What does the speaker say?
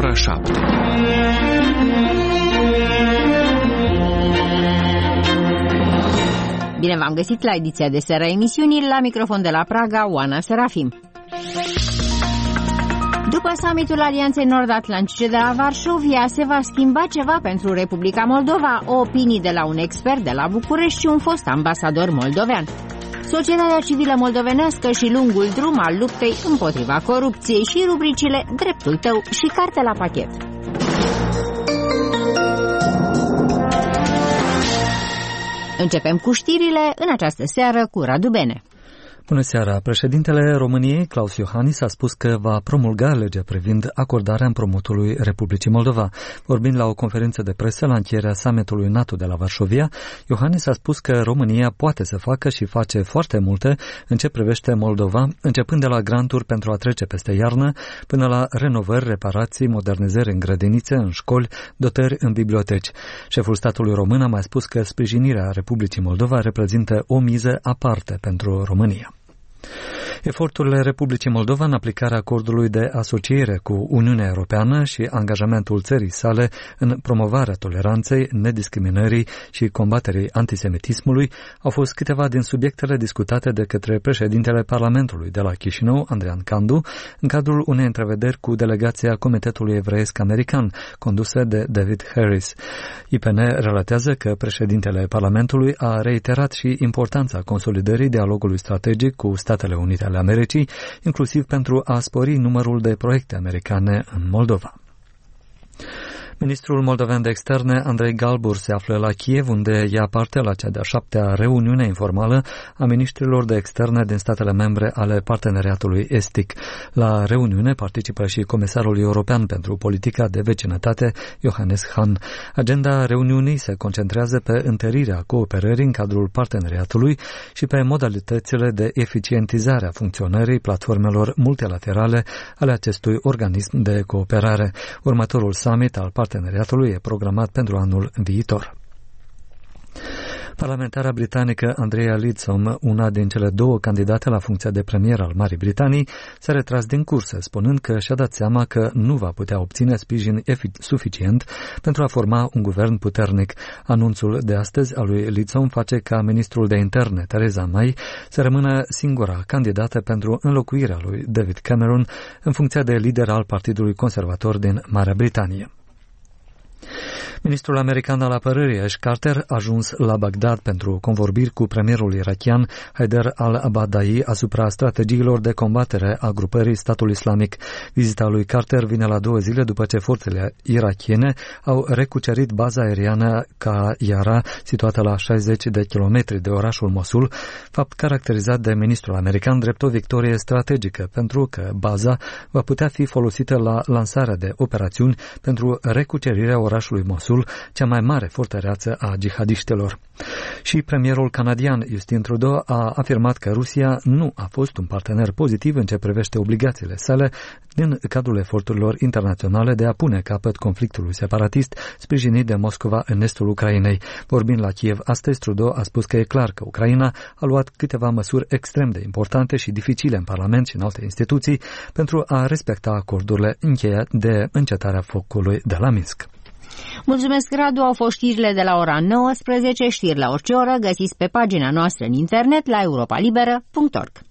ora 7. Bine v-am găsit la ediția de seară a emisiunii, la microfon de la Praga, Oana Serafim. După summitul Alianței Nord-Atlantice de la Varșovia, se va schimba ceva pentru Republica Moldova, opinii de la un expert de la București și un fost ambasador moldovean. Societatea civilă moldovenească și lungul drum al luptei împotriva corupției și rubricile Dreptul tău și Carte la pachet. Începem cu știrile în această seară cu Radu Bene. Bună seara! Președintele României, Klaus Iohannis, a spus că va promulga legea privind acordarea împrumutului Republicii Moldova. Vorbind la o conferință de presă la încheierea summitului NATO de la Varșovia, Iohannis a spus că România poate să facă și face foarte multe în ce privește Moldova, începând de la granturi pentru a trece peste iarnă, până la renovări, reparații, modernizări în grădinițe, în școli, dotări în biblioteci. Șeful statului român a mai spus că sprijinirea Republicii Moldova reprezintă o miză aparte pentru România. Eforturile Republicii Moldova în aplicarea acordului de asociere cu Uniunea Europeană și angajamentul țării sale în promovarea toleranței, nediscriminării și combaterii antisemitismului au fost câteva din subiectele discutate de către președintele Parlamentului de la Chișinău, Andrian Candu, în cadrul unei întrevederi cu delegația Comitetului Evreiesc American, condusă de David Harris. IPN relatează că președintele Parlamentului a reiterat și importanța consolidării dialogului strategic cu Statele Unite ale Americii, inclusiv pentru a spori numărul de proiecte americane în Moldova. Ministrul moldovean de externe, Andrei Galbur, se află la Kiev, unde ia parte la cea de-a 7-a reuniune informală a ministrilor de externe din statele membre ale parteneriatului estic. La reuniune participă și comisarul european pentru politica de vecinătate, Johannes Hahn. Agenda reuniunii se concentrează pe întărirea cooperării în cadrul parteneriatului și pe modalitățile de eficientizare a funcționării platformelor multilaterale ale acestui organism de cooperare. Următorul summit al parteneriatului e programat pentru anul viitor. Parlamentara britanică Andrea Leadsom, una din cele două candidate la funcția de premier al Marii Britanii, s-a retras din cursă, spunând că și-a dat seama că nu va putea obține sprijin suficient pentru a forma un guvern puternic. Anunțul de astăzi al lui Leadsom face ca ministrul de interne, Theresa May, să rămână singura candidată pentru înlocuirea lui David Cameron în funcția de lider al Partidului Conservator din Marea Britanie. Ministrul american al apărării Ash Carter a ajuns la Bagdad pentru convorbiri cu premierul irakian Haider al-Abadi asupra strategiilor de combatere a grupării Statul Islamic. Vizita lui Carter vine la 2 zile după ce forțele irakiene au recucerit baza aeriană Qayyara, situată la 60 de kilometri de orașul Mosul, fapt caracterizat de ministrul american drept o victorie strategică, pentru că baza va putea fi folosită la lansarea de operațiuni pentru recucerirea orașului Mosul, cea mai mare fortăreață a jihadiștilor. Și premierul canadian Justin Trudeau a afirmat că Rusia nu a fost un partener pozitiv în ce privește obligațiile sale din cadrul eforturilor internaționale de a pune capăt conflictului separatist sprijinit de Moscova în estul Ucrainei. Vorbind la Kiev astăzi, Trudeau a spus că e clar că Ucraina a luat câteva măsuri extrem de importante și dificile în Parlament și în alte instituții pentru a respecta acordurile încheiate de încetarea focului de la Minsk. Mulțumesc, Radu. Au fost știrile de la ora 19, știri la orice oră, găsiți pe pagina noastră în internet la europalibera.org.